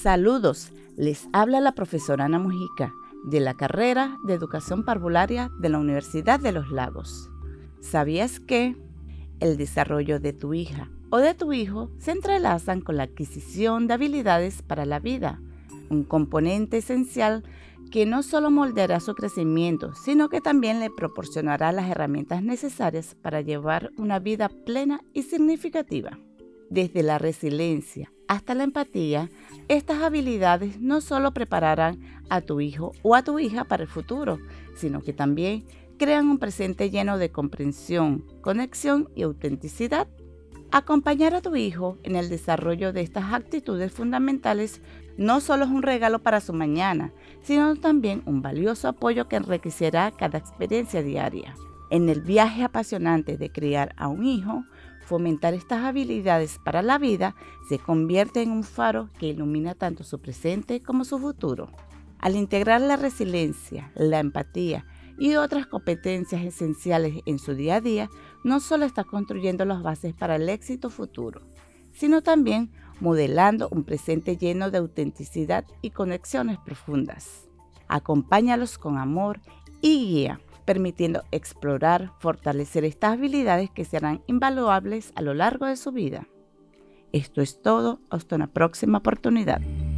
Saludos, les habla la profesora Ana Mujica de la carrera de Educación Parvularia de la Universidad de los Lagos. ¿Sabías que el desarrollo de tu hija o de tu hijo se entrelazan con la adquisición de habilidades para la vida? Un componente esencial que no solo moldeará su crecimiento, sino que también le proporcionará las herramientas necesarias para llevar una vida plena y significativa. Desde la resiliencia hasta la empatía, estas habilidades no solo prepararán a tu hijo o a tu hija para el futuro, sino que también crean un presente lleno de comprensión, conexión y autenticidad. Acompañar a tu hijo en el desarrollo de estas actitudes fundamentales no solo es un regalo para su mañana, sino también un valioso apoyo que enriquecerá cada experiencia diaria. En el viaje apasionante de criar a un hijo, fomentar estas habilidades para la vida se convierte en un faro que ilumina tanto su presente como su futuro. Al integrar la resiliencia, la empatía y otras competencias esenciales en su día a día, no solo está construyendo las bases para el éxito futuro, sino también modelando un presente lleno de autenticidad y conexiones profundas. Acompáñalos con amor y guía, permitiendo explorar, fortalecer estas habilidades que serán invaluables a lo largo de su vida. Esto es todo, hasta una próxima oportunidad.